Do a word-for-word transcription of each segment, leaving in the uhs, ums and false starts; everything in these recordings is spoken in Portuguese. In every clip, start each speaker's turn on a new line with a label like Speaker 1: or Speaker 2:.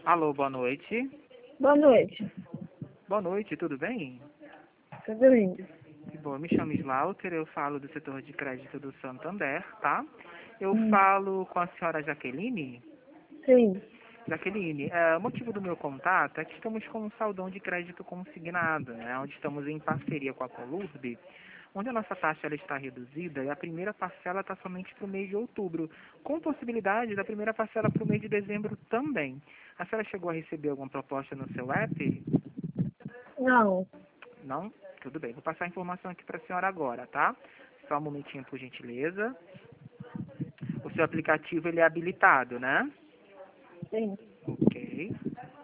Speaker 1: Alô, boa noite.
Speaker 2: Boa noite.
Speaker 1: Boa noite, tudo bem?
Speaker 2: Tudo bem?
Speaker 1: Bom, eu me chamo Slaughter, eu falo do setor de crédito do Santander, tá? Eu
Speaker 2: Hum,
Speaker 1: falo com a senhora Jaqueline.
Speaker 2: sim.
Speaker 1: Jaqueline, é, o motivo do meu contato é que estamos com um saldão de crédito consignado, né? Onde estamos em parceria com a Colurb, onde a nossa taxa ela está reduzida e a primeira parcela está somente para o mês de outubro, com possibilidade da primeira parcela para o mês de dezembro também. A senhora chegou a receber alguma proposta no seu app?
Speaker 2: Não.
Speaker 1: Não? Tudo bem. Vou passar a informação aqui para a senhora agora, tá? Só um momentinho, por gentileza. O seu aplicativo, ele é habilitado, né?
Speaker 2: Sim.
Speaker 1: Ok.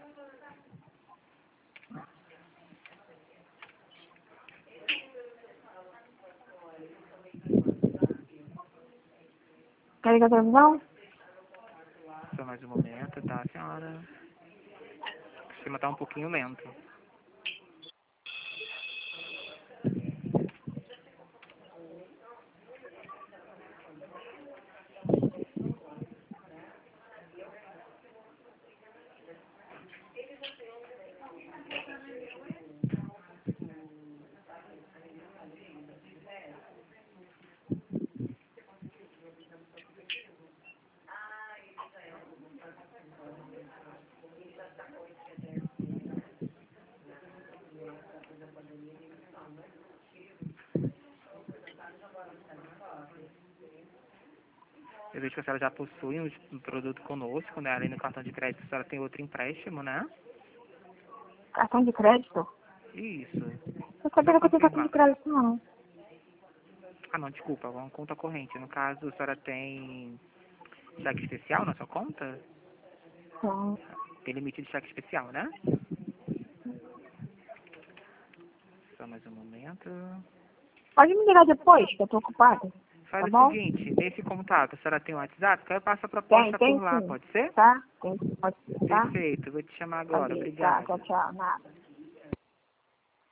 Speaker 2: Quer ligar a televisão?
Speaker 1: Só mais um momento, tá, senhora? O sistema está um pouquinho lento. Eu vejo que a senhora já possui um um produto conosco, né? Além do cartão de crédito, a senhora tem outro empréstimo, né?
Speaker 2: Cartão de crédito?
Speaker 1: Isso.
Speaker 2: Eu
Speaker 1: Só
Speaker 2: sabia que eu tenho cartão de
Speaker 1: confirmar.
Speaker 2: crédito, não.
Speaker 1: Ah, não, desculpa. Uma conta corrente. No caso, a senhora tem cheque especial na sua conta?
Speaker 2: Então,
Speaker 1: Tem limite de cheque especial, né? Só mais um momento.
Speaker 2: pode me ligar depois, que eu tô ocupada. Tá
Speaker 1: Faz o
Speaker 2: bom?
Speaker 1: seguinte, nesse contato, a senhora tem um WhatsApp? Que aí eu passo a
Speaker 2: Tem,
Speaker 1: proposta por
Speaker 2: tem
Speaker 1: lá,
Speaker 2: sim.
Speaker 1: pode ser?
Speaker 2: Tá? Tem, pode ser, tá?
Speaker 1: Perfeito, vou te chamar agora.
Speaker 2: Valeu, tá, tchau,
Speaker 1: Obrigado.
Speaker 2: tchau, nada.